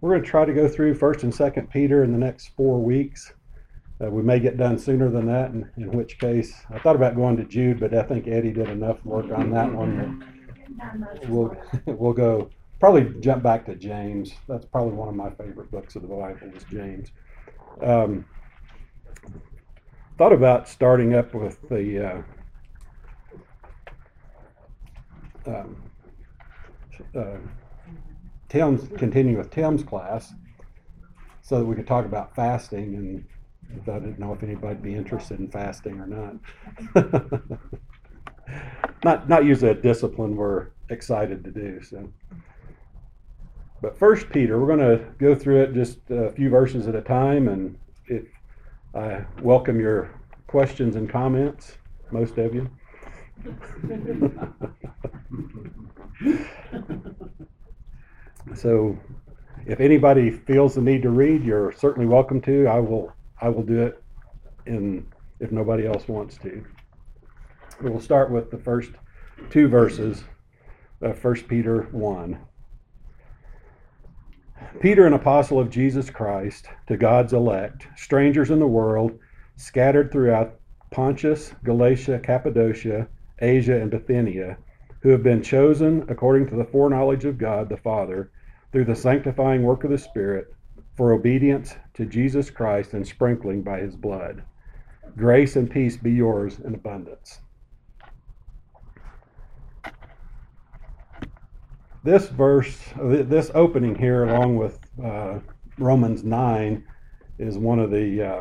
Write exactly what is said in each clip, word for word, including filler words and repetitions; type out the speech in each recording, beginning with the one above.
we're going to try to go through First and Second Peter in the next four weeks. Uh, we may get done sooner than that, in, in which case I thought about going to Jude, but I think Eddie did enough work on that one that we'll we'll go probably jump back to James. That's probably one of my favorite books of the Bible is James. Um, thought about starting up with the uh, um, uh, Tim's continue with Tim's class, so that we could talk about fasting, and I didn't know if anybody'd be interested in fasting or not. not not usually a discipline we're excited to do. So, but First Peter, we're going to go through it just a few verses at a time, and if I welcome your questions and comments, most of you. So, if anybody feels the need to read, you're certainly welcome to. I will. I will do it, in if nobody else wants to. We'll start with the first two verses of First Peter one. Peter, an apostle of Jesus Christ, to God's elect, strangers in the world, scattered throughout Pontus, Galatia, Cappadocia, Asia, and Bithynia, who have been chosen according to the foreknowledge of God the Father, through the sanctifying work of the Spirit, for obedience to Jesus Christ and sprinkling by his blood. Grace and peace be yours in abundance. This verse, this opening here, along with uh, Romans nine, is one of the uh,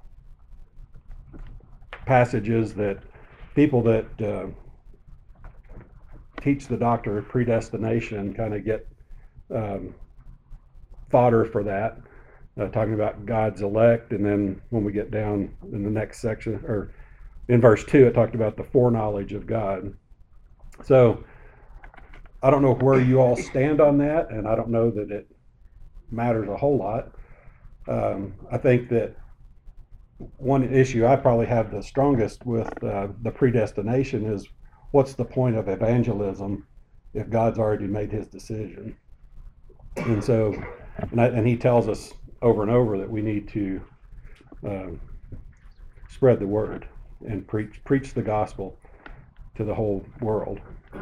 passages that people that uh, teach the doctrine of predestination kind of get um, fodder for that, uh, talking about God's elect, and then when we get down in the next section, or in verse two, it talked about the foreknowledge of God. So I don't know where you all stand on that, and I don't know that it matters a whole lot. Um, I think that one issue I probably have the strongest with uh, the predestination is, what's the point of evangelism if God's already made his decision? And so, and, I, and he tells us over and over that we need to uh, spread the word and preach preach the gospel to the whole world.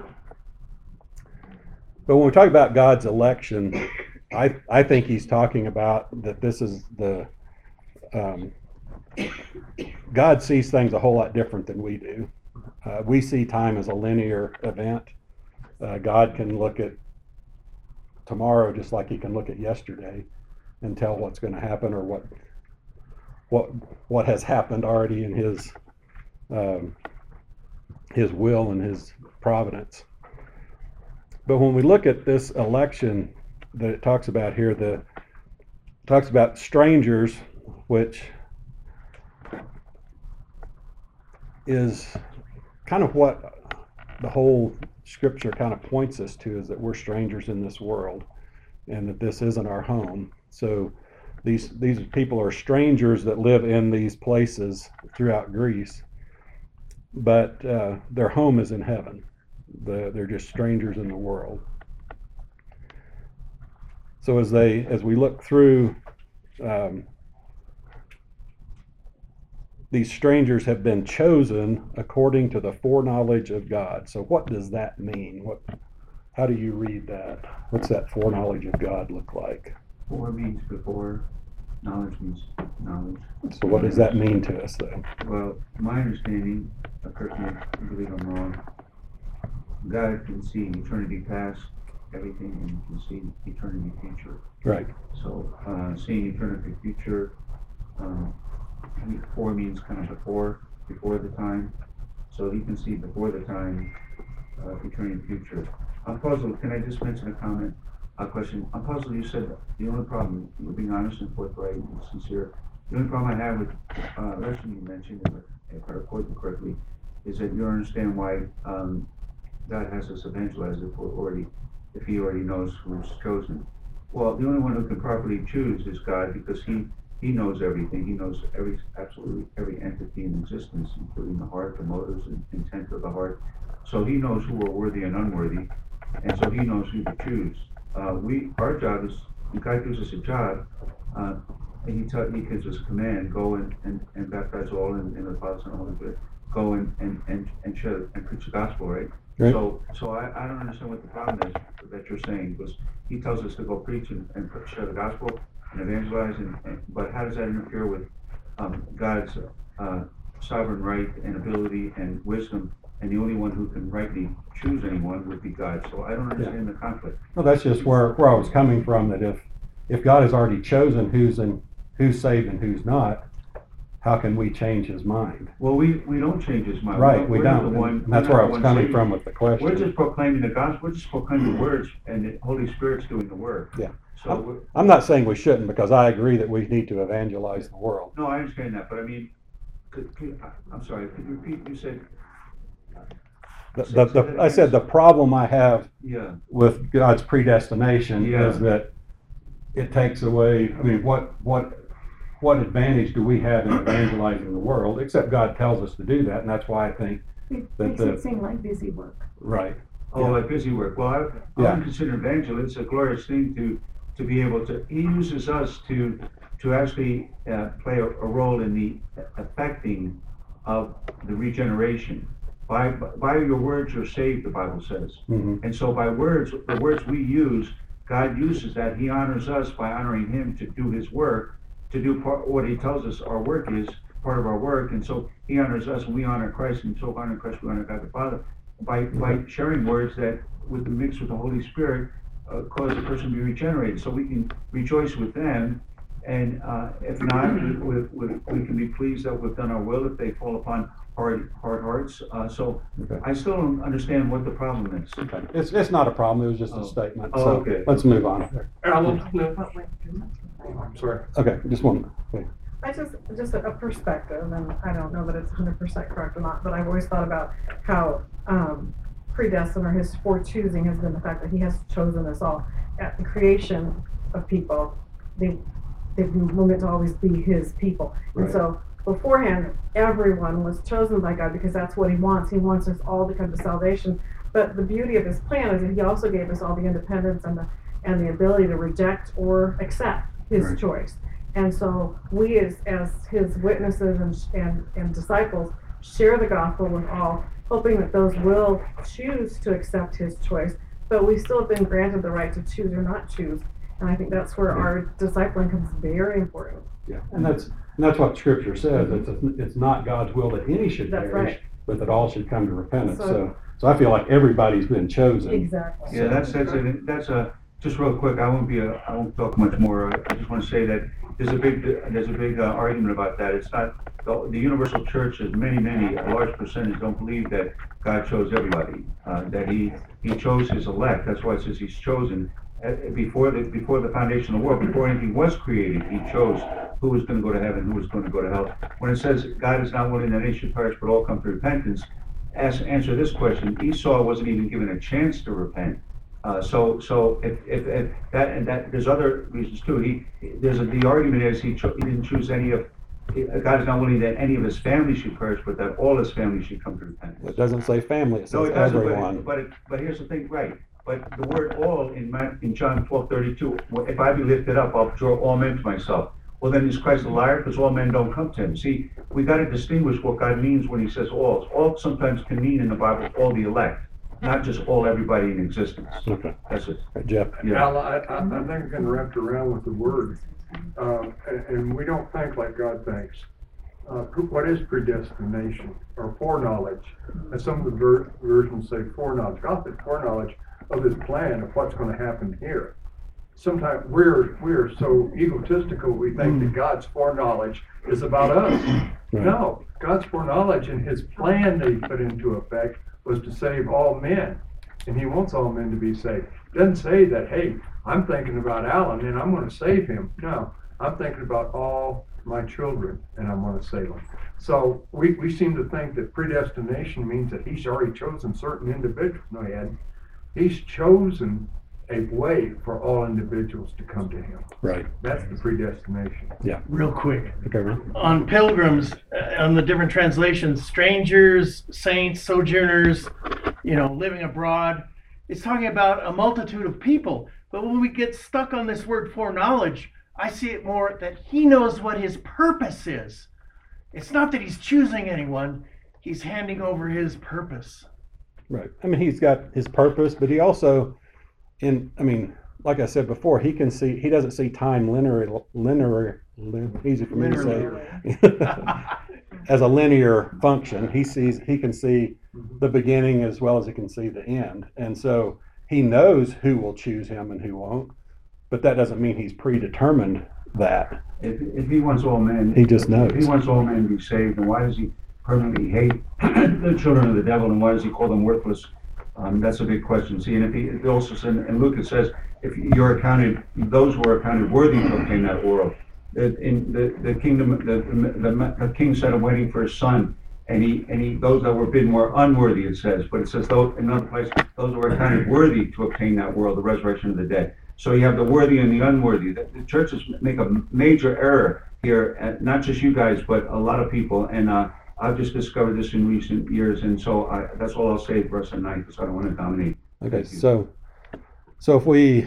But when we talk about God's election, I I think he's talking about that this is the um, God sees things a whole lot different than we do. Uh, we see time as a linear event. Uh, God can look at tomorrow just like he can look at yesterday and tell what's going to happen, or what what what has happened already in his um, his will and his providence. But when we look at this election that it talks about here, the it talks about strangers, which is kind of what the whole scripture kind of points us to, is that we're strangers in this world and that this isn't our home. So these these people are strangers that live in these places throughout Greece, but uh, their home is in heaven. The, they're just strangers in the world. So as they as we look through, um, these strangers have been chosen according to the foreknowledge of God. So what does that mean? What? How do you read that? What's that foreknowledge of God look like? Fore means before, knowledge means knowledge. So what does that mean to us, though? Well, my understanding, correct me if you believe I'm wrong, God can see eternity past, everything, and he can see eternity future. Right. So uh, seeing eternity future, um, before means kind of before, before the time. So he can see before the time, uh, eternity future. I'm puzzled. Can I just mention a comment, a question? I'm puzzled. You said the only problem, you're being honest and forthright and sincere. The only problem I have with uh, the rest of you mentioned, if I recorded it correctly, is that you don't understand why um, God has us evangelize if we're already, if he already knows who's chosen. Well, the only one who can properly choose is God, because he he knows everything. He knows every absolutely every entity in existence, including the heart, the motives, and intent of the heart. So he knows who are worthy and unworthy, and so he knows who to choose. Uh, we our job is God gives us a job, uh, and he, tell, he gives us a command, go and, and, and baptize all in, in the Father, Son, and Holy Spirit. Go and, and, and, and share and preach the gospel, right? Right. So so I, I don't understand what the problem is that you're saying, because he tells us to go preach and, and share the gospel and evangelize, and, and but how does that interfere with um, God's uh, sovereign right and ability and wisdom, and the only one who can rightly choose anyone would be God. So I don't understand yeah. the conflict. Well, that's just where, where I was coming from, that if if God has already chosen who's in, who's saved and who's not, how can we change his mind? Well, we, we don't change his mind. Right, we we're don't. The one, and that's where I was coming from with the question. We're just proclaiming the gospel. We're just proclaiming the words, and the Holy Spirit's doing the work. Yeah. So I'm, I'm not saying we shouldn't, because I agree that we need to evangelize the world. No, I understand that, but I mean, could, could, I'm sorry, could you repeat? You said. The, the, the, I said the problem I have yeah. with God's predestination yeah. is that it takes away. I mean, what what what advantage do we have in evangelizing the world? Except God tells us to do that, and that's why I think it that makes the, it seem like busy work. Right. Oh, yeah. like busy work. Well, I, I yeah. would consider evangelist a glorious thing to to be able to. He uses us to to actually uh, play a, a role in the affecting of the regeneration. By, by your words you're saved, the Bible says. Mm-hmm. And so by words, the words we use, God uses that. He honors us by honoring him to do his work, to do part, what he tells us our work is, part of our work. And so he honors us and we honor Christ, and so honor Christ, we honor God the Father. By, by sharing words that, with the mix with the Holy Spirit, uh, cause the person to be regenerated. So we can rejoice with them. And uh, if not, we, we, we can be pleased that we've done our will if they fall upon hard hard hearts. Uh, so okay. I still don't understand what the problem is. Okay. It's it's not a problem. It was just oh. a statement. Oh, so okay. Let's move on. Alan, no. I'm sorry. Okay, just one. Okay. I just just a perspective, and I don't know that it's one hundred percent correct or not, but I've always thought about how um, predestined, or his forechoosing, has been the fact that he has chosen us all. At the creation of people, they they were meant to always be his people, and right. so beforehand, everyone was chosen by God because that's what he wants. He wants us all to come to salvation. But the beauty of his plan is that he also gave us all the independence and the and the ability to reject or accept his right. choice. And so we, as as his witnesses and, and and disciples, share the gospel with all, hoping that those will choose to accept his choice. But we still have been granted the right to choose or not choose. And I think that's where our discipling comes very important. Yeah, and that's and that's what Scripture says. It's it's not God's will that any should That's perish, right. but that all should come to repentance. So, So, so I feel like everybody's been chosen. exactly. Yeah, that's that's a, that's a just real quick. I won't be a, I won't talk much more. I just want to say that there's a big there's a big uh, argument about that. It's not the, the universal church. Is many many a large percentage don't believe that God chose everybody. Uh, that he he chose his elect. That's why it says he's chosen. Before the before the foundation of the world, before anything was created, he chose who was going to go to heaven, who was going to go to hell. When it says God is not willing that any should perish, but all come to repentance, ask, answer this question: Esau wasn't even given a chance to repent. Uh, so, so if, if, if that and that, there's other reasons too. He there's a, the argument is he cho- he didn't choose any of. God is not willing that any of his family should perish, but that all his family should come to repentance. It doesn't say family; it says no, it doesn't, everyone. But, but, it, but here's the thing, right? But the word all in Man, in John twelve thirty-two, if I be lifted up, I'll draw all men to myself. Well, then is Christ a liar? Because all men don't come to him. See, we got to distinguish what God means when he says all. All sometimes can mean in the Bible all the elect, not just all everybody in existence. Okay. That's it. Right, Jeff. Yeah. Al, I, I, I think I'm getting wrapped around with the word, um, and, and we don't think like God thinks. Uh, what is predestination or foreknowledge? And some of the ver- versions say foreknowledge. God said foreknowledge of his plan of what's going to happen here. Sometimes we're we're so egotistical we think that God's foreknowledge is about us. Right. No, God's foreknowledge and his plan that he put into effect was to save all men, and he wants all men to be saved. It doesn't say that, hey, I'm thinking about Alan and I'm going to save him. No, I'm thinking about all my children and I'm going to save them. So we, we seem to think that predestination means that he's already chosen certain individuals. No, he hadn't. He's chosen a way for all individuals to come to him. Right. That's the predestination. Yeah. Real quick. Okay, Ron. On pilgrims, uh, on the different translations, strangers, saints, sojourners, you know, living abroad, it's talking about a multitude of people. But when we get stuck on this word foreknowledge, I see it more that he knows what his purpose is. It's not that he's choosing anyone, he's handing over his purpose. Right. I mean, he's got his purpose, but he also, in, I mean, like I said before, he can see, he doesn't see time linear, linear, lin, easy for me to say, as a linear function. He sees, he can see the beginning as well as he can see the end. And so he knows who will choose him and who won't, but that doesn't mean he's predetermined that. If, if he wants all men, He just knows. If he wants all men to be saved, then why does he permanently hate the children of the devil, and why does he call them worthless? Um, that's a big question. See, and if he it also says, and Luke it says, if you're accounted, those who are accounted worthy to obtain that world. The, in the, the kingdom, the, the, the king said, I'm waiting for his son, and he and he those that were bidden were unworthy. It says, but it says those in another place, those who were accounted worthy to obtain that world, the resurrection of the dead. So you have the worthy and the unworthy. The, the churches make a major error here, uh, not just you guys, but a lot of people. And uh, I've just discovered this in recent years, and so I, that's all I'll say for us tonight, because I don't want to dominate. Okay, so, so if we,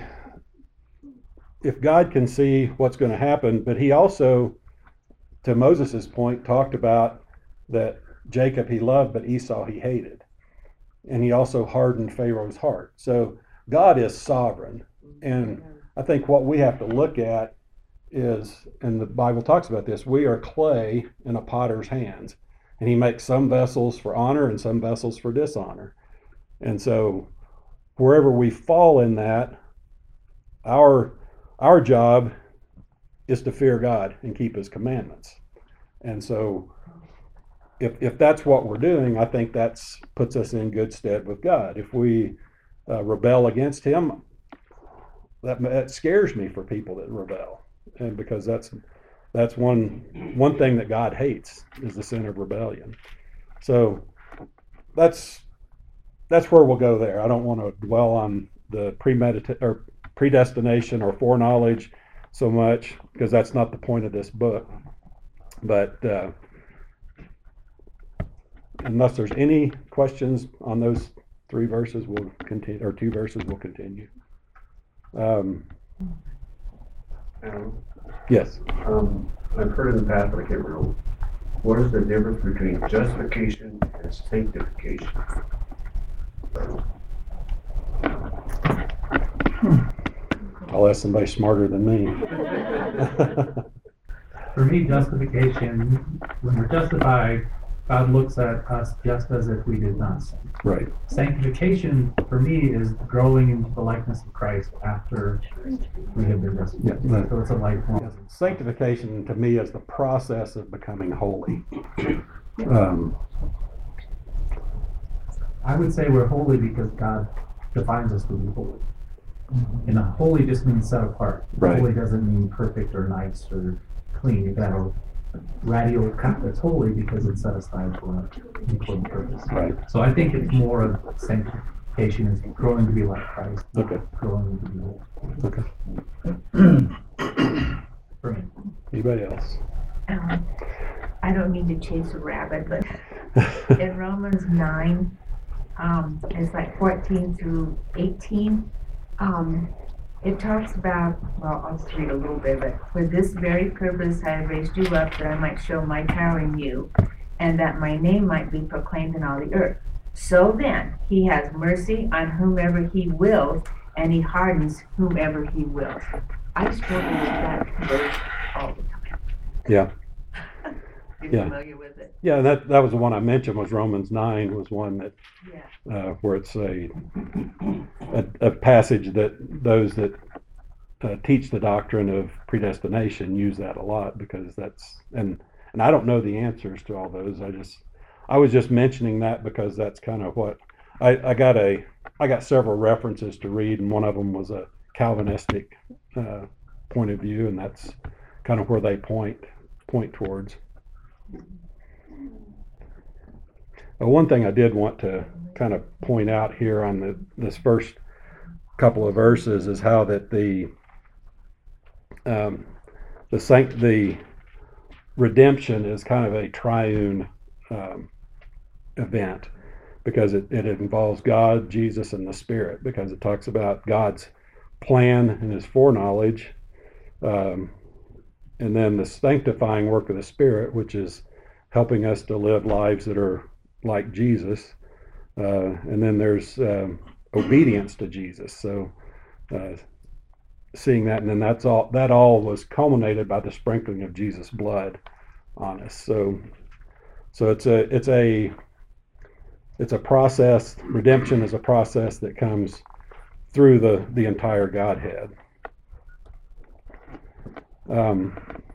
if God can see what's going to happen, but he also, to Moses's point, talked about that Jacob he loved, but Esau he hated. And he also hardened Pharaoh's heart. So God is sovereign. And I think what we have to look at is, and the Bible talks about this, we are clay in a potter's hands. And he makes some vessels for honor and some vessels for dishonor. And so wherever we fall in that, our our job is to fear God and keep his commandments. And so if if that's what we're doing, I think that's puts us in good stead with God. If we uh, rebel against him, that that scares me for people that rebel. And because that's that's one one thing that God hates is the sin of rebellion. So that's that's where we'll go there. I don't want to dwell on the premedita- or predestination or foreknowledge so much, because that's not the point of this book. But uh, unless there's any questions on those three verses, we'll continue, or two verses, we'll continue. Um, Um, yes. um, I've heard in the past, but I can't remember. What is the difference between justification and sanctification? I'll ask somebody smarter than me. For me, justification, when we're justified, God looks at us just as if we did not sin. Right. Sanctification, for me, is growing into the likeness of Christ after we have been justified. Yeah, right. So it's a lifelong. Sanctification to me is the process of becoming holy. Um, I would say we're holy because God defines us to be holy. And holy just means set apart. Right. Holy doesn't mean perfect or nice or clean. You got a radial cut that's holy because it's set aside for an important purpose. right. So I think it's more of sanctification is growing to be like Christ, not Okay. growing to be holy. Okay. For me. Anybody else? Um, I don't mean to chase a rabbit, but in Romans nine, um, it's like fourteen through eighteen. Um, it talks about, well, I'll just read a little bit of it. For this very purpose I have raised you up, that I might show my power in you, and that my name might be proclaimed in all the earth. So then, he has mercy on whomever he wills, and he hardens whomever he wills. I struggle with that verse all the time. Yeah. You're Yeah. familiar with it? Yeah, that that was the one I mentioned. Was Romans nine was one that Yeah. uh, where it's a, a a passage that those that uh, teach the doctrine of predestination use that a lot, because that's and and I don't know the answers to all those. I just I was just mentioning that because that's kind of what I, I got a I got several references to read, and one of them was a Calvinistic uh, point of view, and that's kind of where they point point towards. Uh, one thing I did want to kind of point out here on the this first couple of verses is how that the um, the sanct the redemption is kind of a triune um, event, because it, it involves God, Jesus, and the Spirit, because it talks about God's plan and his foreknowledge, um, and then the sanctifying work of the Spirit, which is helping us to live lives that are like Jesus. Uh, and then there's um, obedience to Jesus. So uh, seeing that, and then that's all. That all was culminated by the sprinkling of Jesus' blood on us. So, so it's a it's a it's a process. Redemption is a process that comes through the the entire Godhead. Um,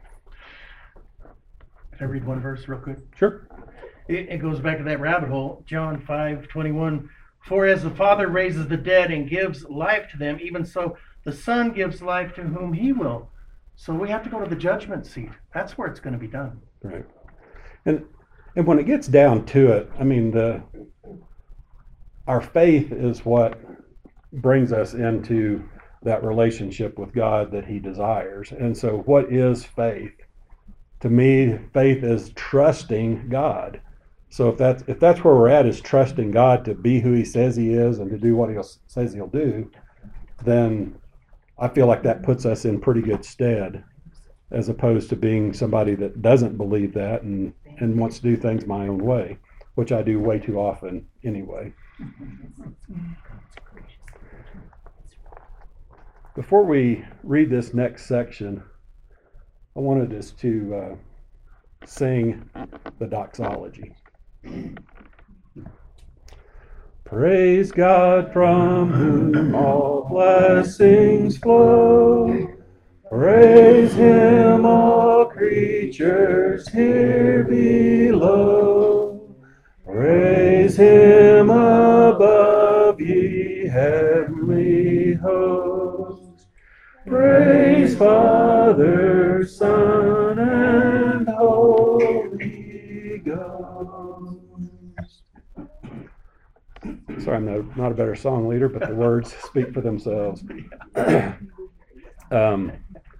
Can I read one verse real quick? sure. It, it goes back to that rabbit hole. John five twenty-one. For as the Father raises the dead and gives life to them, even so the Son gives life to whom he will. So we have to go to the judgment seat. That's where it's going to be done. Right. And and when it gets down to it, I mean, the our faith is what brings us into that relationship with God that he desires. And so what is faith? To me, faith is trusting God. So if that's if that's where we're at, is trusting God to be who he says he is and to do what he says he'll do, then I feel like that puts us in pretty good stead, as opposed to being somebody that doesn't believe that and, and wants to do things my own way, which I do way too often anyway. Before we read this next section, I wanted us to uh, sing the doxology. Praise God from whom all blessings flow. Praise him, all creatures here below. Praise him above, ye heavenly hosts. Praise Father, Son, and Holy Ghost. Sorry, I'm no, not a better song leader, but the words speak for themselves. um,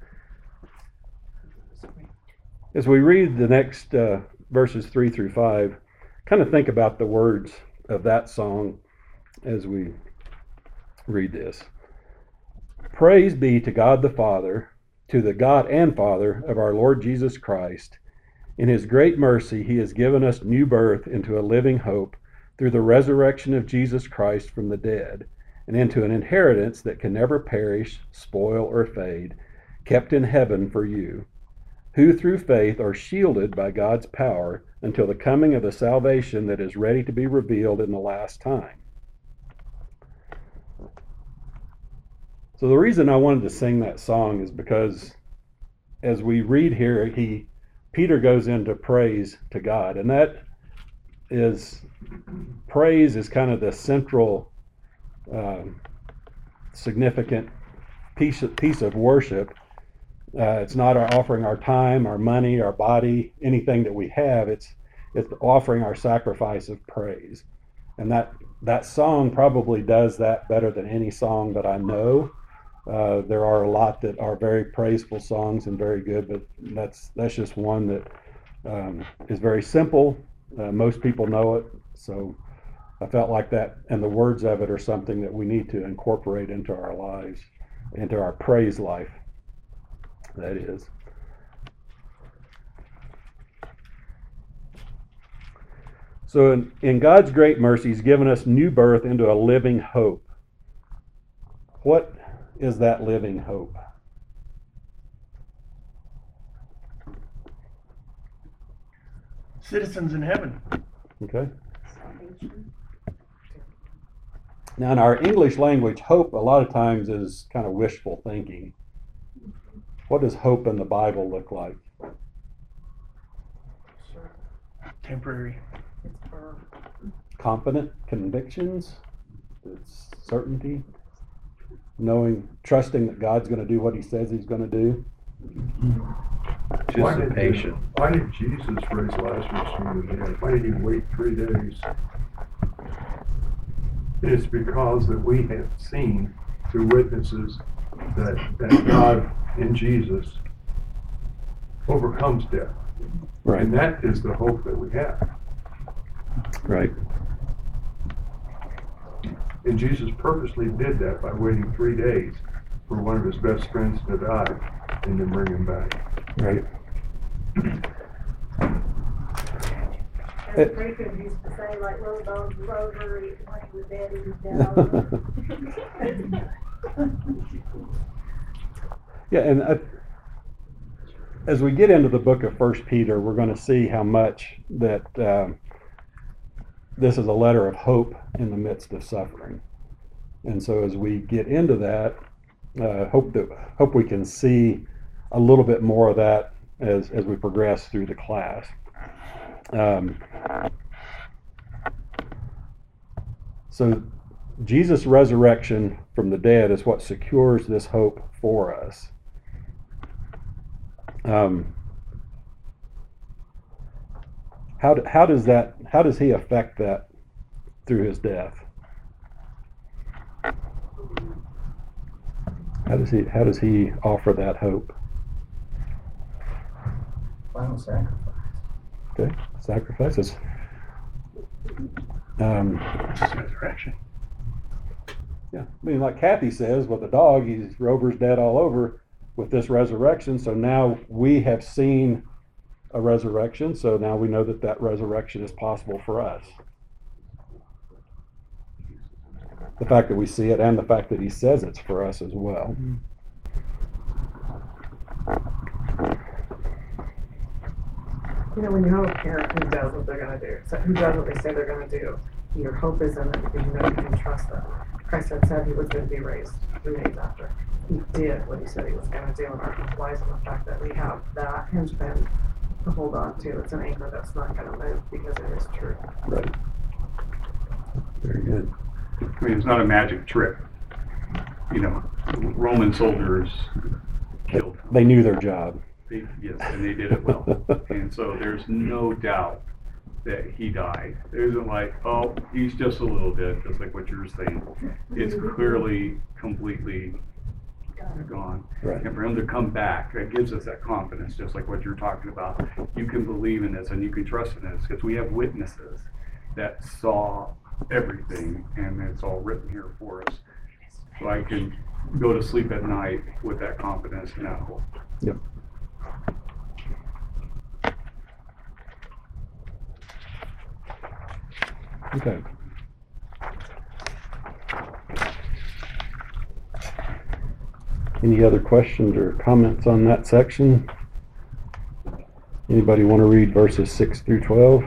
as we read the next uh, verses three through five, kind of think about the words of that song as we read this. Praise be to God the Father, to the God and Father of our Lord Jesus Christ. In his great mercy, he has given us new birth into a living hope through the resurrection of Jesus Christ from the dead, and into an inheritance that can never perish, spoil, or fade, kept in heaven for you, who through faith are shielded by God's power until the coming of the salvation that is ready to be revealed in the last time. So the reason I wanted to sing that song is because as we read here, he Peter goes into praise to God, and that is praise is kind of the central um, significant piece of, piece of worship. Uh, it's not our offering our time, our money, our body, anything that we have. It's it's offering our sacrifice of praise, and that that song probably does that better than any song that I know. Uh, there are a lot that are very praiseful songs and very good, but that's that's just one that um, is very simple. Uh, most people know it, so I felt like that, and the words of it are something that we need to incorporate into our lives, into our praise life, that is. So in, in God's great mercy, he's given us new birth into a living hope. What is that living hope? Citizens in heaven. Okay. Now, in our English language, hope a lot of times is kind of wishful thinking. What does hope in the Bible look like? Temporary. Confident convictions, it's certainty, knowing, trusting that God's going to do what he says he's going to do. Anticipation. Why did Jesus raise Lazarus from the dead? Why did he wait three days? It's because that we have seen through witnesses that, that God in Jesus overcomes death. Right. And that is the hope that we have. Right. And Jesus purposely did that by waiting three days for one of his best friends to die and then bring him back. Right. As Jacob used to say, like little dogs Rover, he when he was dead, he was dead. Yeah, and I, as we get into the book of First Peter, we're going to see how much that um, this is a letter of hope in the midst of suffering. And so as we get into that, uh, hope that hope we can see a little bit more of that as as we progress through the class. Um, so Jesus' resurrection from the dead is what secures this hope for us. Um, how do, how does that how does he affect that through his death? How does he how does he offer that hope? Final sacrifice. Okay, sacrifices. Um, Resurrection. yeah, I mean, like Kathy says, with the dog, he's Rover's dead all over. With this resurrection, so now we have seen a resurrection, so now we know that that resurrection is possible for us. The fact that we see it and the fact that he says it's for us as well. You know, when you have a parent who does what they're gonna do, so who does what they say they're gonna do, your hope is in them because you know you can trust them. Christ had said he was going to be raised three days after. He did what he said he was going to do, and our hope lies in the fact that we have that hinge pin to hold on to. It's an anchor that's not going to move because it is true. Right. Very good. I mean, it's not a magic trick. You know, Roman soldiers killed him. They knew their job. They, yes, and they did it well. And so there's no doubt that he died. It isn't like, oh, he's just a little dead, just like what you were saying. It's clearly completely gone. Right. And for him to come back, that gives us that confidence, just like what you're talking about. You can believe in this and you can trust in this because we have witnesses that saw everything, and it's all written here for us. So I can go to sleep at night with that confidence and that hope. Yep. Okay. Any other questions or comments on that section? Anybody want to read verses six through twelve?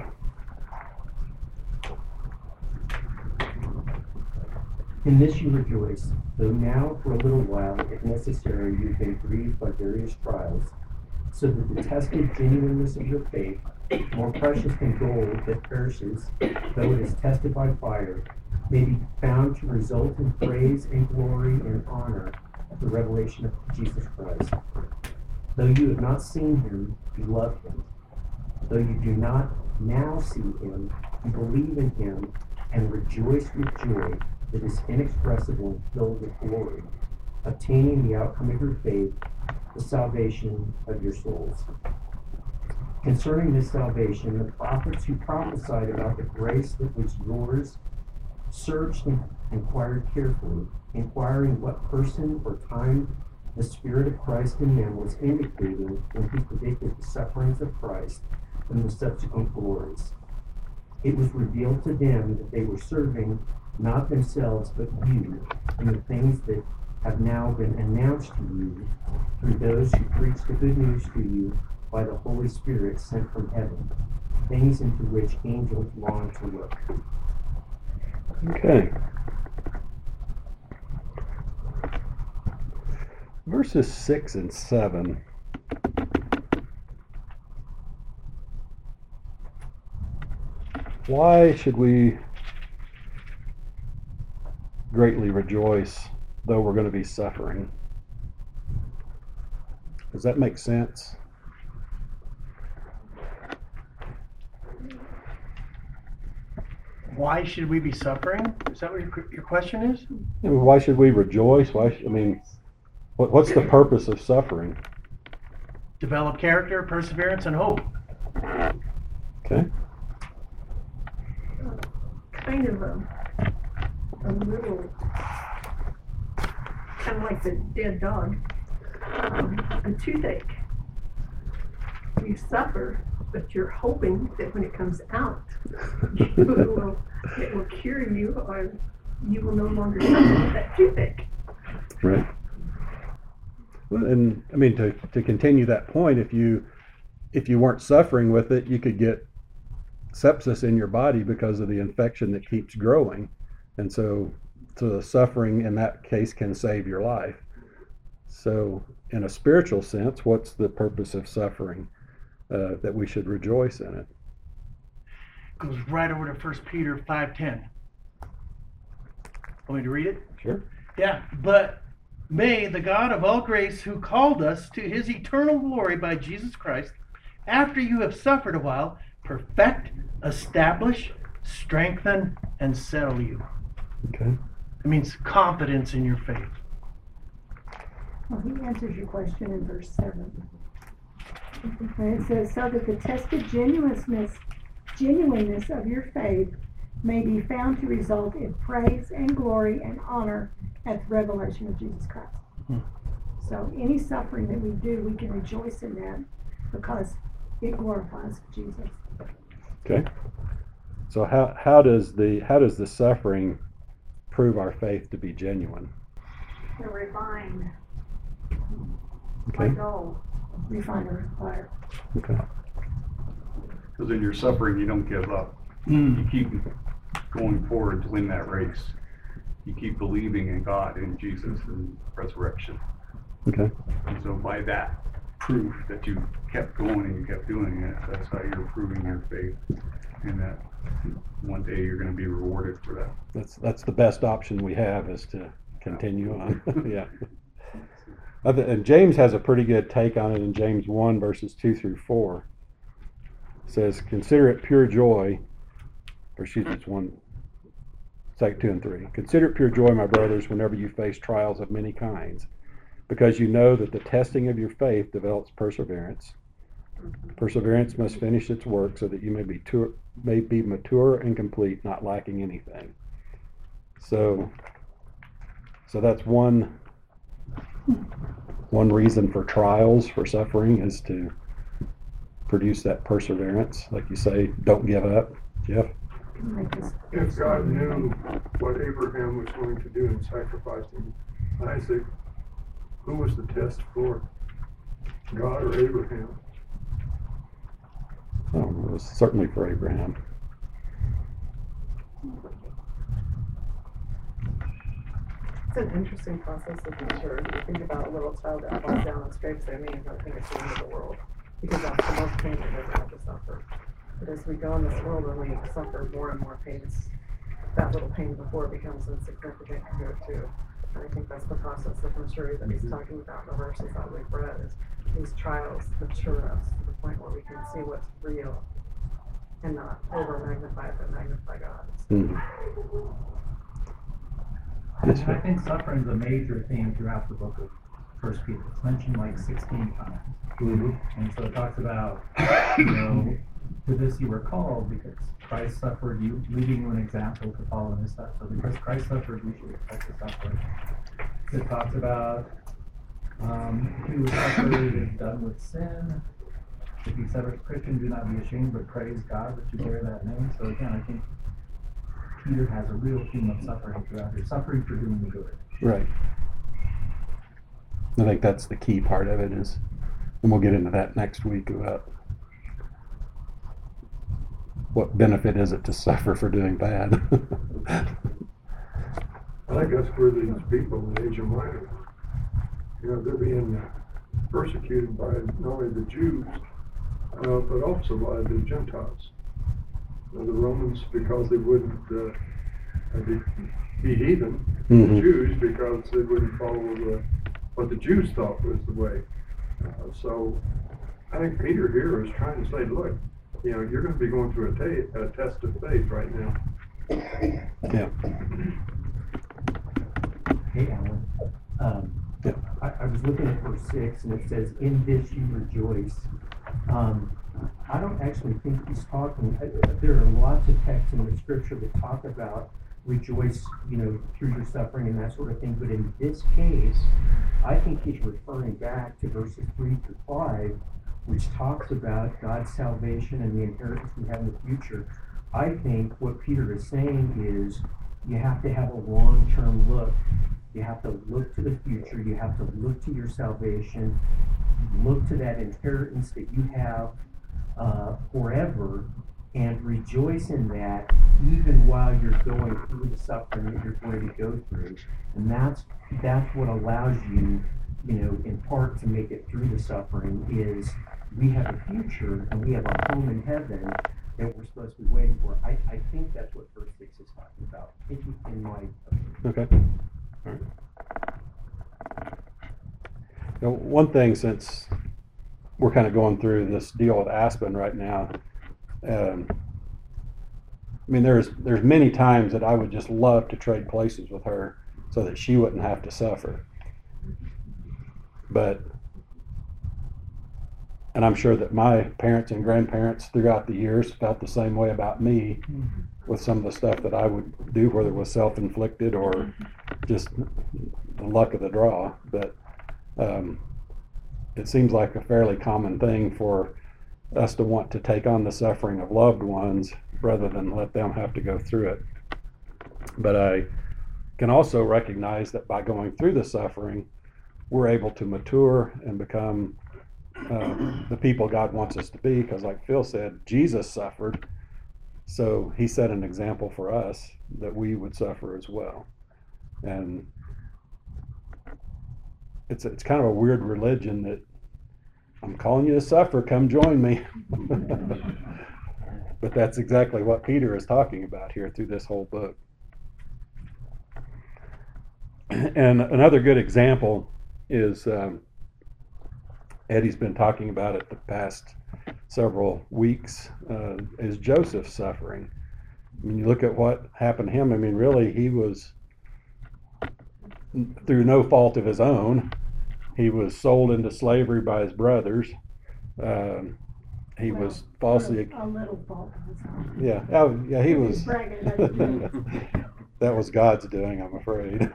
In this you rejoice, though now for a little while, if necessary, you have been grieved by various trials, so that the tested genuineness of your faith, more precious than gold that perishes, though it is tested by fire, may be found to result in praise and glory and honor at the revelation of Jesus Christ. Though you have not seen him, you love him. Though you do not now see him, you believe in him and rejoice with joy that is inexpressible and filled with glory, obtaining the outcome of your faith, the salvation of your souls. Concerning this salvation, the prophets who prophesied about the grace that was yours searched and inquired carefully, inquiring what person or time the Spirit of Christ in them was indicating when he predicted the sufferings of Christ and the subsequent glories. It was revealed to them that they were serving not themselves but you in the things that have now been announced to you through those who preach the good news to you by the Holy Spirit sent from heaven, things into which angels long to look. Okay. Verses six and seven. Why should we greatly rejoice though we're going to be suffering? Does that make sense? Why should we be suffering? Is that what your, your question is? I mean, why should we rejoice? Why? Sh- I mean, what, what's the purpose of suffering? Develop character, perseverance, and hope. Okay. Kind of a, a little, kind of like the dead dog. Um, a toothache. You suffer, but you're hoping that when it comes out, you will, it will cure you, or you will no longer suffer with that toothache. Right. Well, and I mean, to, to continue that point, if you if you weren't suffering with it, you could get sepsis in your body because of the infection that keeps growing. And so, so the suffering in that case can save your life. So in a spiritual sense, what's the purpose of suffering? Uh, that we should rejoice in it. Goes right over to First Peter five ten. Want me to read it? Sure. Yeah, but may the God of all grace, who called us to his eternal glory by Jesus Christ, after you have suffered a while, perfect, establish, strengthen, and settle you. Okay. It means confidence in your faith. Well, he answers your question in verse seven. And it says, so that the tested genuineness, genuineness of your faith may be found to result in praise and glory and honor at the revelation of Jesus Christ. Hmm. So any suffering that we do, we can rejoice in that because it glorifies Jesus. Okay. So how how does the how does the suffering prove our faith to be genuine? The refined, Okay. like gold, refiner's fire. Okay. Because in your suffering, you don't give up. You keep going forward to win that race. You keep believing in God, in Jesus, and resurrection. Okay. And so by that proof that you kept going and you kept doing it, that's how you're proving your faith. And that one day you're going to be rewarded for that. That's that's the best option we have, is to continue on. Yeah. Other- And James has a pretty good take on it in James one, verses two through four. It says, consider it pure joy, or excuse me, it's one, second, two and three. Consider it pure joy, my brothers, whenever you face trials of many kinds, because you know that the testing of your faith develops perseverance. Perseverance must finish its work so that you may be, tu- may be mature and complete, not lacking anything. So, so that's one one reason for trials, for suffering, is to produce that perseverance. Like you say, don't give up. Jeff? If God knew what Abraham was going to do in sacrificing Isaac, who was the test for? God or Abraham? Oh, it was certainly for Abraham. It's an interesting process of maturity. You think about a little child that falls down and scrapes their knee and don't think it's the end of the world, because that's the most pain that they have to suffer. But as we go in this world and we suffer more and more pains, that little pain before becomes insignificant compared to, and I think that's the process of maturity that he's talking about in the verses that we've read, is these trials mature us to the point where we can see what's real and not over magnify it, but magnify God. Mhm. And I think suffering is a major theme throughout the book of First Peter. It's mentioned like sixteen times. Mm-hmm. And so it talks about, you know, to this you were called because Christ suffered, you leaving you an example to follow in his steps. So because Christ suffered, we should expect to suffer. It talks about um, he who suffered is done with sin. If you suffer as a Christian, do not be ashamed, but praise God that you bear that name. So again, I think Peter has a real theme of suffering throughout here, suffering for doing the good. Right. I think that's the key part of it, is, and we'll get into that next week, about what benefit is it to suffer for doing bad. I think that's where these people in Asia Minor, you know, they're being persecuted by not only the Jews, uh, but also by the Gentiles. You know, the Romans, because they wouldn't uh, be, be heathen, Mhm. the Jews, because they wouldn't follow the, what the Jews thought was the way. Uh, so I think Peter here is trying to say, look, you know, you're going to be going through a, ta- a test of faith right now. Yeah. Hey, Alan. Um, Yeah. I, I was looking at verse six, and it says, "In this you rejoice." Um, I don't actually think he's talking. uh, There are lots of texts in the scripture that talk about rejoice, you know, through your suffering and that sort of thing. But in this case, I think he's referring back to verses three through five, which talks about God's salvation and the inheritance we have in the future. I think what Peter is saying is you have to have a long-term look. You have to look to the future. You have to look to your salvation. Look to that inheritance that you have uh, forever, and rejoice in that even while you're going through the suffering that you're going to go through. And that's that's what allows you, you know, in part to make it through the suffering is we have a future and we have a home in heaven that we're supposed to be waiting for. I, I think that's what verse six is talking about, in, in my opinion. Okay. All right. You know, one thing, since we're kind of going through this deal with Aspen right now, um, I mean, there's there's many times that I would just love to trade places with her so that she wouldn't have to suffer. But, and I'm sure that my parents and grandparents throughout the years felt the same way about me with some of the stuff that I would do, whether it was self-inflicted or just the luck of the draw. But um, it seems like a fairly common thing for us to want to take on the suffering of loved ones rather than let them have to go through it. But I can also recognize that by going through the suffering, we're able to mature and become uh, the people God wants us to be, because like Phil said, Jesus suffered, so he set an example for us that we would suffer as well. And it's it's kind of a weird religion that I'm calling you to suffer, come join me. But that's exactly what Peter is talking about here through this whole book. And another good example is um, Eddie's been talking about it the past several weeks, uh, is Joseph's suffering. When you look at what happened to him, I mean, really, he was, through no fault of his own, he was sold into slavery by his brothers. Um, he Well, was falsely, A little fault of his own. yeah, oh, yeah, he He was. was bragging about it. That was God's doing, I'm afraid.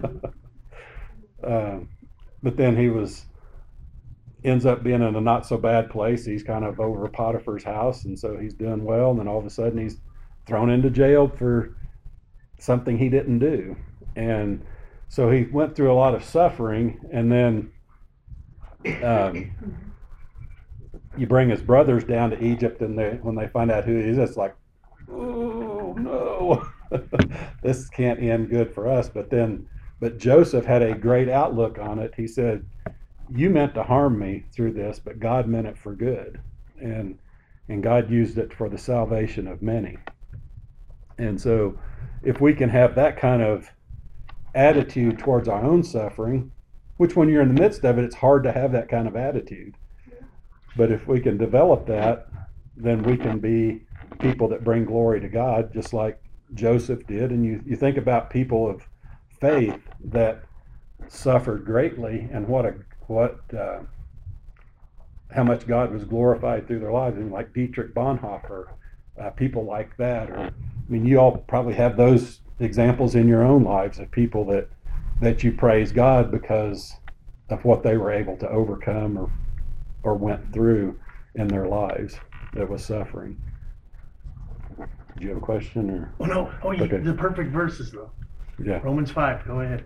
um, but then he was ends up being in a not so bad place. He's kind of over Potiphar's house, and so he's doing well. And then all of a sudden, he's thrown into jail for something he didn't do. And so he went through a lot of suffering. And then um, you bring his brothers down to Egypt, and they when they find out who he is, it's like, oh no. This can't end good for us. But then, but Joseph had a great outlook on it. He said, you meant to harm me through this, but God meant it for good. And, and God used it for the salvation of many. And so if we can have that kind of attitude towards our own suffering, which when you're in the midst of it, it's hard to have that kind of attitude. But if we can develop that, then we can be people that bring glory to God, just like Joseph did. And you, you think about people of faith that suffered greatly, and what a what uh, how much God was glorified through their lives. And like Dietrich Bonhoeffer, uh, people like that. Or I mean, you all probably have those examples in your own lives of people that that you praise God because of what they were able to overcome or or went through in their lives that was suffering. Do you have a question or? Oh no! Oh, you, Okay. the perfect verses though. Yeah. Romans five. Go ahead.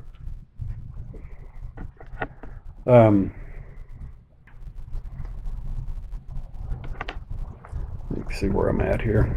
Um, let me see where I'm at here.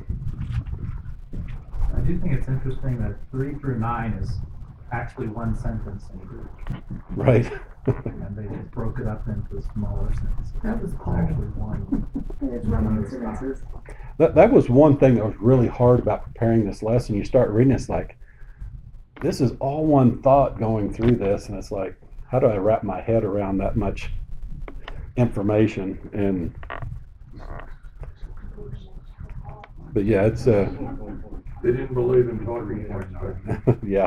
I do think it's interesting that three through nine is actually one sentence in Greek. Right. And they just broke it up into smaller sentences. That was It's Paul. actually one. It's reminiscences. That that was one thing that was really hard about preparing this lesson. You start reading, it's like, this is all one thought going through this, and it's like, how do I wrap my head around that much information? And but yeah, it's uh, They didn't believe in talking points. yeah.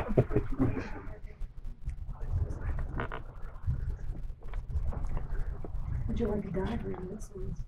Would you like a diagram? This one's.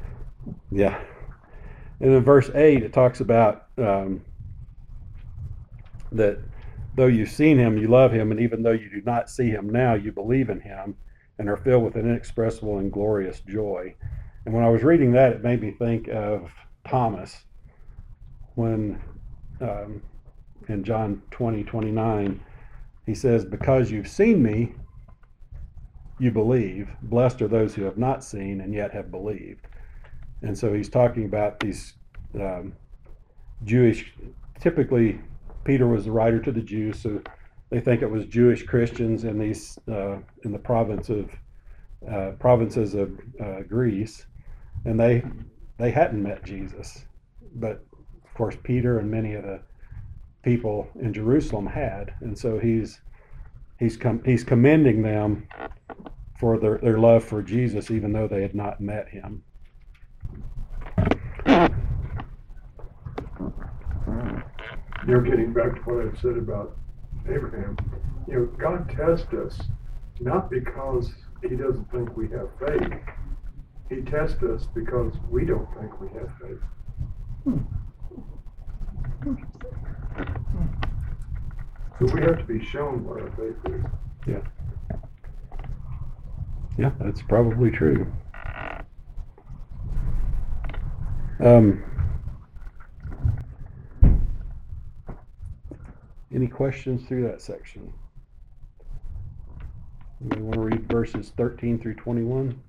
Yeah. And in verse eight, it talks about um, that though you've seen him, you love him, and even though you do not see him now, you believe in him and are filled with an inexpressible and glorious joy. And when I was reading that, it made me think of Thomas when um, in John twenty, twenty-nine, he says, because you've seen me, you believe. Blessed are those who have not seen and yet have believed. And so he's talking about these um, Jewish, typically Peter was the writer to the Jews, so they think it was Jewish Christians in these uh, in the province of uh, provinces of uh, Greece, and they they hadn't met Jesus, but of course Peter and many of the people in Jerusalem had, and so he's he's com- he's commending them for their, their love for Jesus, even though they had not met him. You know, getting back to what I said about Abraham, you know, God tests us not because he doesn't think we have faith. He tests us because we don't think we have faith. So we have to be shown what our faith is. Yeah. Yeah, that's probably true. Um, any questions through that section? We want to read verses thirteen through twenty-one.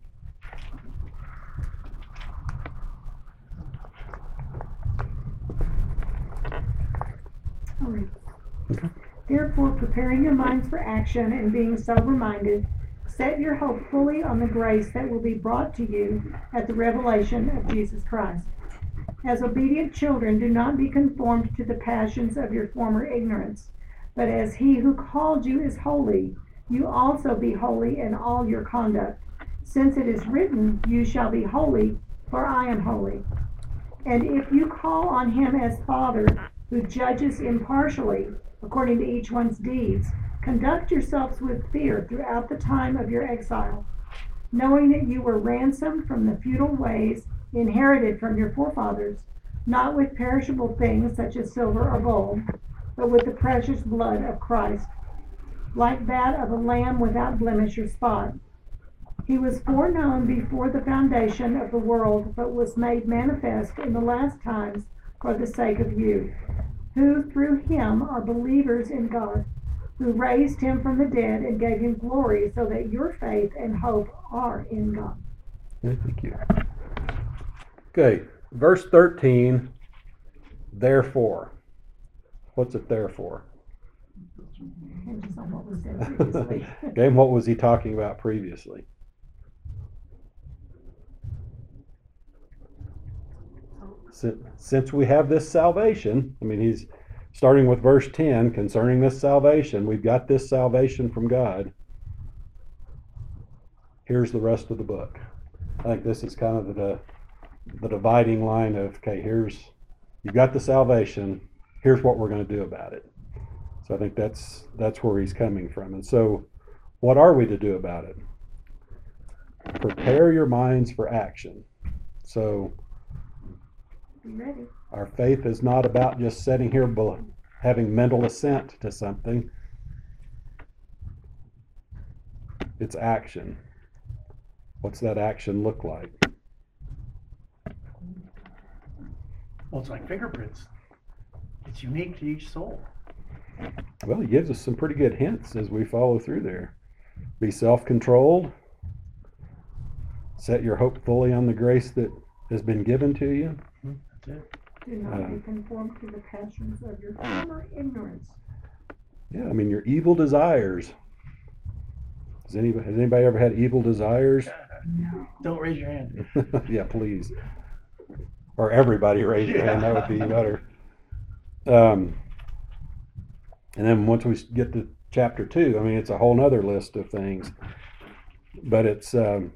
All right. Okay. Therefore, preparing your minds for action and being sober-minded, set your hope fully on the grace that will be brought to you at the revelation of Jesus Christ. As obedient children, do not be conformed to the passions of your former ignorance, but as he who called you is holy, you also be holy in all your conduct, since it is written, you shall be holy, for I am holy. And if you call on him as Father, who judges impartially, according to each one's deeds, conduct yourselves with fear throughout the time of your exile, knowing that you were ransomed from the futile ways inherited from your forefathers, not with perishable things such as silver or gold, but with the precious blood of Christ, like that of a lamb without blemish or spot. He was foreknown before the foundation of the world, but was made manifest in the last times for the sake of you, who through him are believers in God, who raised him from the dead and gave him glory, so that your faith and hope are in God. Thank you. Okay, verse thirteen, therefore. What's it there for? Hinges on what was said previously. Okay, and what was he talking about previously? Since, since we have this salvation, I mean, he's starting with verse ten, concerning this salvation, we've got this salvation from God. Here's the rest of the book. I think this is kind of the the dividing line of, okay, here's, you've got the salvation, here's what we're going to do about it. So I think that's that's where he's coming from. And so what are we to do about it? Prepare your minds for action. So Be ready. our faith is not about just sitting here having mental assent to something. It's action. What's that action look like? Well, it's like fingerprints. It's unique to each soul. Well, he gives us some pretty good hints as we follow through there. Be self-controlled. Set your hope fully on the grace that has been given to you. That's it. Do not Uh, be conformed to the passions of your former ignorance. Yeah, I mean, your evil desires. Has anybody, has anybody ever had evil desires? Don't raise your hand. Yeah, please. Or everybody raise your hand, that would be better. Um, and then once we get to chapter two, I mean, it's a whole nother list of things. But it's um,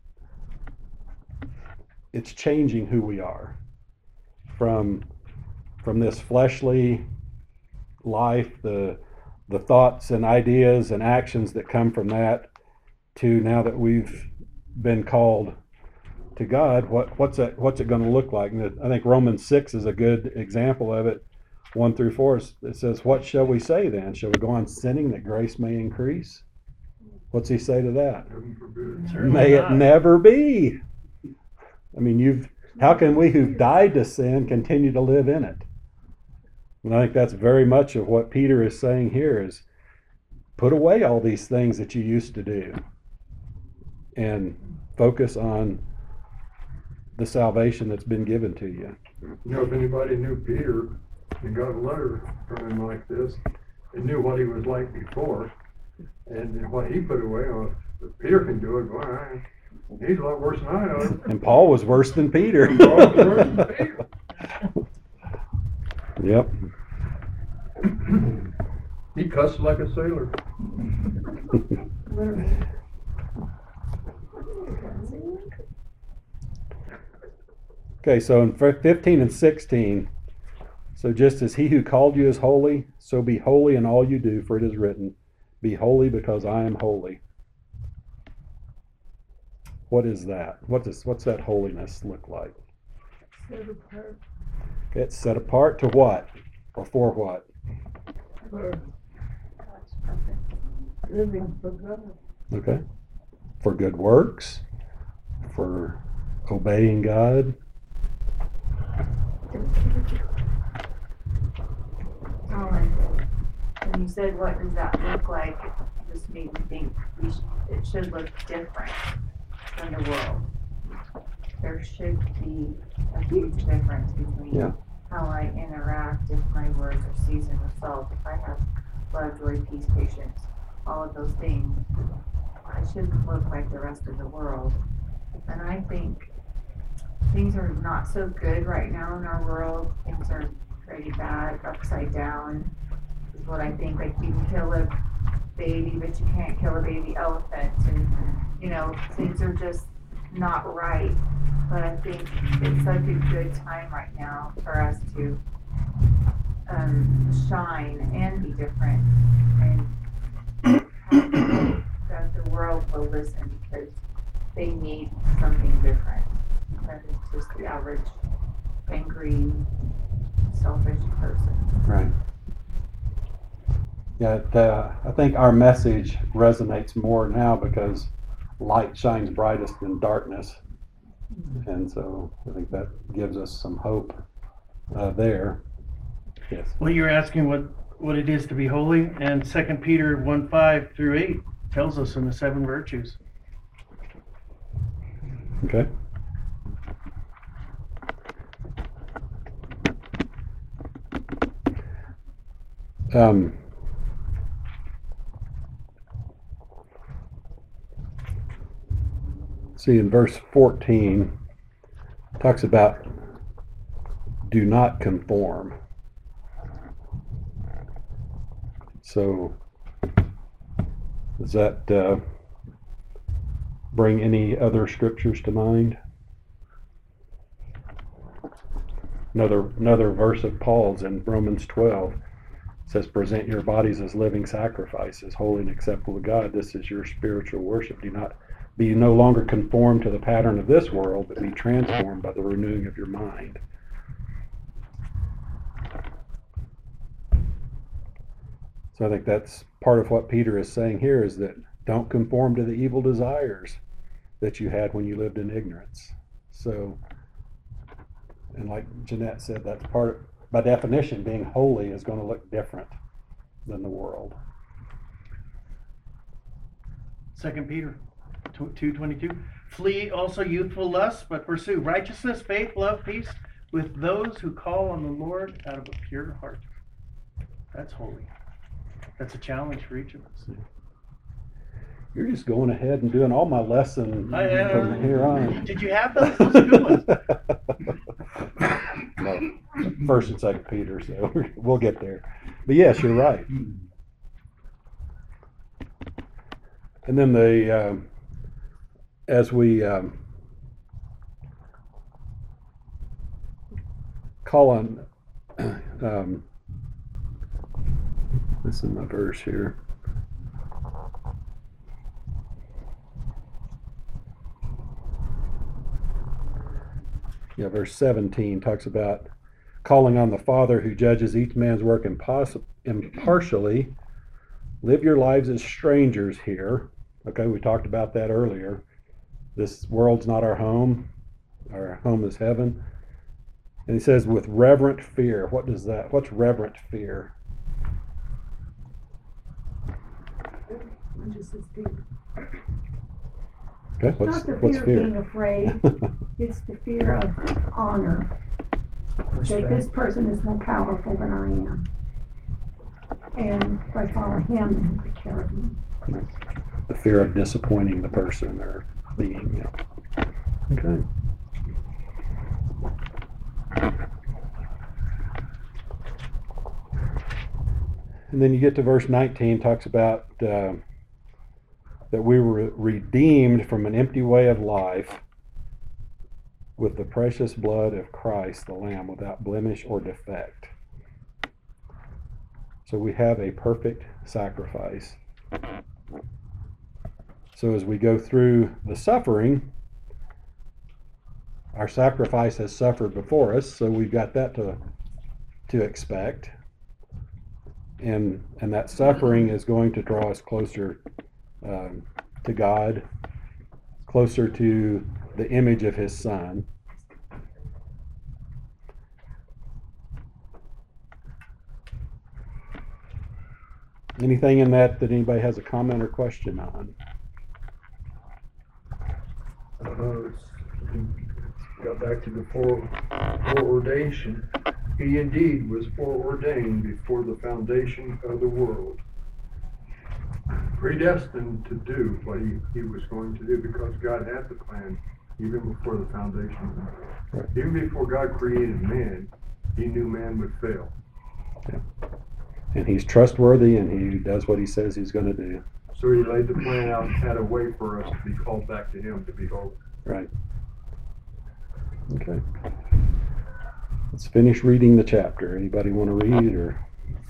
it's changing who we are from from this fleshly life, the the thoughts and ideas and actions that come from that, to now that we've been called to God, what what's that what's it going to look like? And I think Romans six is a good example of it. one through four, it says, what shall we say then? Shall we go on sinning that grace may increase? What's he say to that? Heaven forbid. Certainly May it not. never be. I mean, you've, how can we who've died to sin continue to live in it? And I think that's very much of what Peter is saying here is put away all these things that you used to do and focus on the salvation that's been given to you. You know, if anybody knew Peter and got a letter from him like this, and knew what he was like before, and what he put away, well, if Peter can do it, well, I, he's a lot worse than I am. And Paul was worse than Peter. Paul was worse than Peter. Yep. He cussed like a sailor. Okay, so in fifteen and sixteen, so just as he who called you is holy, so be holy in all you do, for it is written, be holy because I am holy. What is that? What does what's that holiness look like? Set apart Okay, it's set apart to what? Or for what? for living for God. Okay. For good works, for obeying God. Oh, and when you said, what does that look like, it just made me think we sh- it should look different than the world. There should be a huge difference between Yeah. how I interact, if my words are seasoned with salt, if I have love, joy, peace, patience, all of those things. I shouldn't look like the rest of the world. And I think things are not so good right now in our world. Things are pretty bad, upside down, is what I think. Like, you can kill a baby, but you can't kill a baby elephant. And, you know, things are just not right. But I think it's such a good time right now for us to um, shine and be different. And hope that the world will listen, because they need something different. That is just the average angry, selfish person. Right. Yeah, the, I think our message resonates more now because light shines brightest in darkness. And so I think that gives us some hope uh, there. Yes. Well, you're asking what, what it is to be holy, and Second Peter one five through eight tells us in the seven virtues. Okay. Um, see, in verse fourteen, it talks about do not conform. So, does that uh, bring any other scriptures to mind? Another another verse of Paul's in Romans twelve says, present your bodies as living sacrifices, holy and acceptable to God. This is your spiritual worship. Do not be no longer conformed to the pattern of this world, but be transformed by the renewing of your mind. So I think that's part of what Peter is saying here, is that don't conform to the evil desires that you had when you lived in ignorance. So, and like Jeanette said, that's part of, by definition, being holy is going to look different than the world. Second Peter two twenty-two. Flee also youthful lusts, but pursue righteousness, faith, love, peace with those who call on the Lord out of a pure heart. That's holy. That's a challenge for each of us. You're just going ahead and doing all my lesson I, uh, from here on. Did you have those? Those are good ones. No, First and Second Peter, so we'll get there. But yes, you're right. And then the um, as we um, call on, um, this is my verse here. Yeah, verse seventeen talks about calling on the Father who judges each man's work impos- impartially. Live your lives as strangers here. Okay, we talked about that earlier. This world's not our home. Our home is heaven. And he says, with reverent fear. What does that, what's reverent fear? Okay, what's, Not the what's fear of being fear? afraid, it's the fear of honor, that this person is more powerful than I am. And if I follow him, he'll take care of me. The fear of disappointing the person or being. Yeah. Okay. And then you get to verse nineteen, talks about uh, that we were redeemed from an empty way of life with the precious blood of Christ, the Lamb, without blemish or defect. So we have a perfect sacrifice. So as we go through the suffering, our sacrifice has suffered before us, so we've got that to to expect. And and that suffering is going to draw us closer um, to God, closer to the image of His Son. Anything in that that anybody has a comment or question on? Uh, got back to the fore, foreordination. He indeed was foreordained before the foundation of the world, predestined to do what he, he was going to do, because God had the plan even before the foundation of the world. Right. Even before God created man, he knew man would fail. Yeah. And He's trustworthy, and He does what He says He's going to do. So he laid the plan out and had a way for us to be called back to him to be holy. Right. Okay. Let's finish reading the chapter. Anybody want to read, or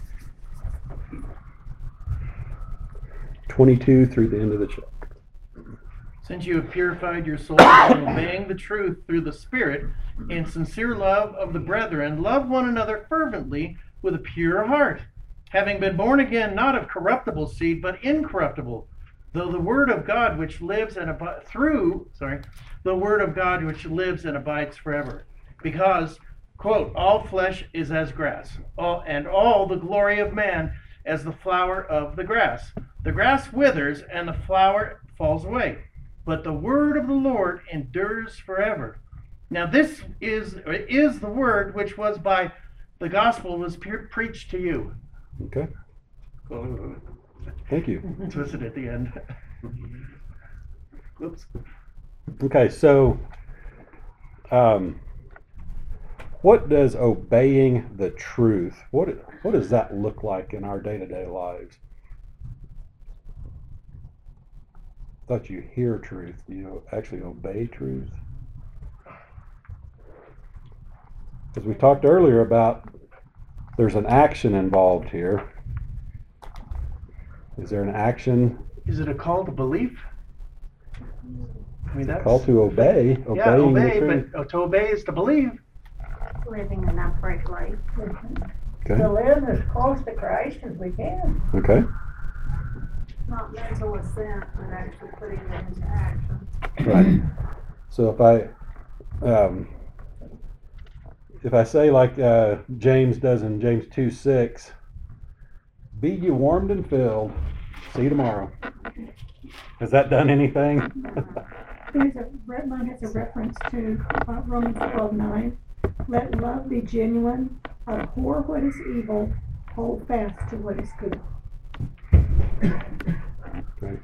twenty-two through the end of the chapter? Since you have purified your souls by obeying the truth through the Spirit, in sincere love of the brethren, love one another fervently with a pure heart, having been born again, not of corruptible seed, but incorruptible, though the word of God which lives and abides through, sorry, the word of God which lives and abides forever. Because, quote, all flesh is as grass, all, and all the glory of man as the flower of the grass. The grass withers and the flower falls away, but the word of the Lord endures forever. Now this is is the word which was by the gospel was pre- preached to you. Okay. Thank you. Twisted at the end. Whoops. Okay, so um, what does obeying the truth, what what does that look like in our day-to-day lives? I thought you hear truth. Do you actually obey truth? Because we talked earlier about there's an action involved here. Is there an action? Is it a call to belief? I mean, that's Call to obey. yeah, Obeying the obey, truth. but to obey is to believe. Living an upright life. Okay. To live as close to Christ as we can. Okay. Not mental assent, but actually putting it into action. Right. So if I um, if I say like uh, James does in James two six, be ye warmed and filled. See you tomorrow. Has that done anything? There's a, mine has a reference to uh, Romans twelve nine. Let love be genuine, abhor what is evil, hold fast to what is good. Okay.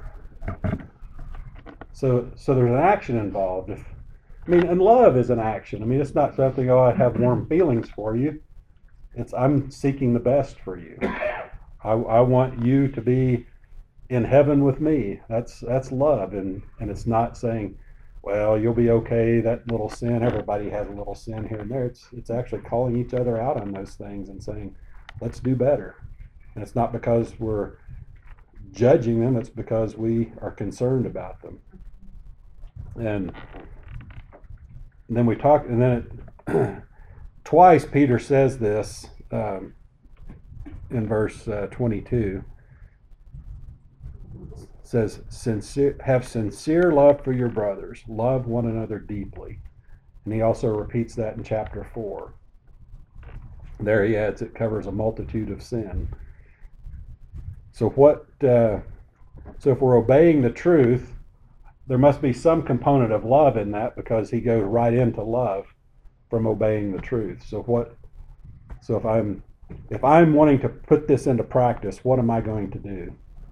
So, so there's an action involved. If, I mean, and love is an action. I mean, it's not something, oh, I have warm feelings for you. It's, I'm seeking the best for you. I, I want you to be in heaven with me. That's, that's love. And, and it's not saying, well, you'll be okay, that little sin, everybody has a little sin here and there. It's, it's actually calling each other out on those things and saying, let's do better. And it's not because we're judging them, it's because we are concerned about them. And, and then we talk, and then it, twice Peter says this um, in verse uh, twenty-two. It says, sincere, have sincere love for your brothers. Love one another deeply. And he also repeats that in chapter four. There he adds, it covers a multitude of sin. So what? Uh, so if we're obeying the truth, there must be some component of love in that, because he goes right into love from obeying the truth. So what? So if I'm if I'm wanting to put this into practice, what am I going to do?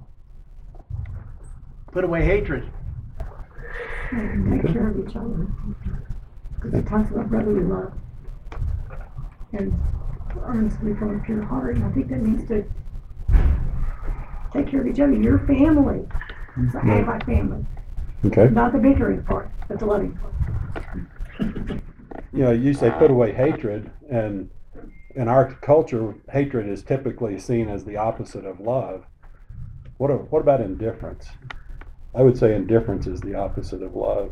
Put away hatred. And take care of each other. Because it talks about brotherly love. And earnestly from a pure heart. And I think that means to take care of each other. Your family. So I have my family. Okay. Not the bickering part, but the loving part. You know, you say put away hatred, and in our culture, hatred is typically seen as the opposite of love. What a, what about indifference? I would say indifference is the opposite of love.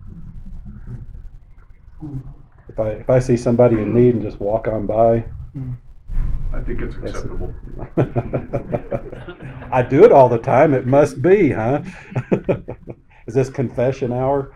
If I if I see somebody in need and just walk on by, I think it's acceptable. I do it all the time. It must be, huh? Is this confession hour?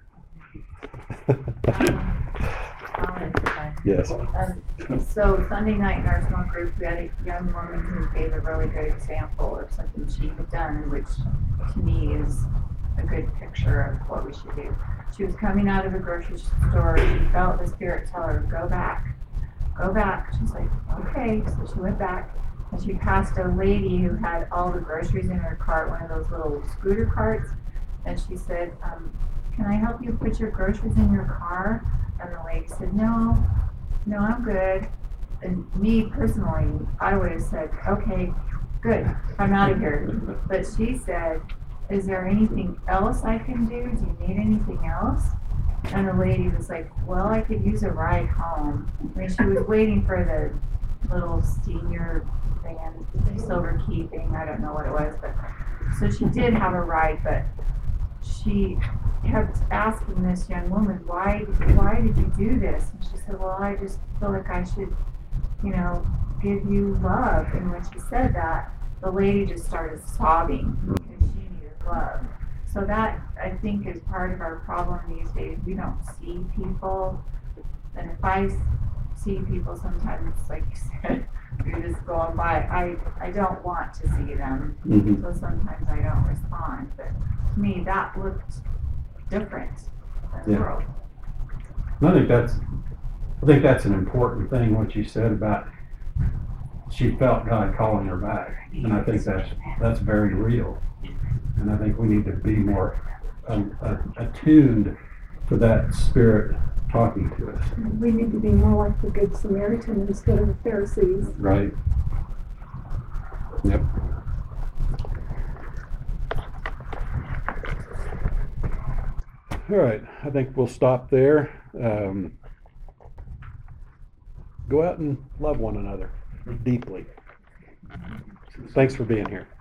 Yes. Um, so Sunday night in our small group, we had a young woman who gave a really good example of something she had done, which to me is a good picture of what we should do. She was coming out of a grocery store. She felt the Spirit tell her, go back, go back. She's like, okay. So she went back, and she passed a lady who had all the groceries in her cart, one of those little scooter carts. And she said, um, can I help you put your groceries in your car? And the lady said, no, no, I'm good. And me personally, I would have said, okay, good, I'm out of here. But she said, is there anything else I can do? Do you need anything else? And the lady was like, well, I could use a ride home. I mean, she was waiting for the little senior van, silver key thing, I don't know what it was, but so she did have a ride, but she kept asking this young woman, why, why did you do this? And she said, well, I just feel like I should, you know, give you love. And when she said that, the lady just started sobbing because she needed love. So that, I think, is part of our problem these days. We don't see people. And if I see people, sometimes, like you said, we just go on by. I, I don't want to see them. Mm-hmm. So sometimes I don't respond. But to me, that looked different in the yeah. world. I think that's I think that's an important thing, what you said about she felt God calling her back. And I think that's that's very real. And I think we need to be more um, uh, attuned to that Spirit talking to us. We need to be more like the Good Samaritan instead of the Pharisees. Right. Yep. All right, I think we'll stop there. Um, go out and love one another deeply. Thanks for being here.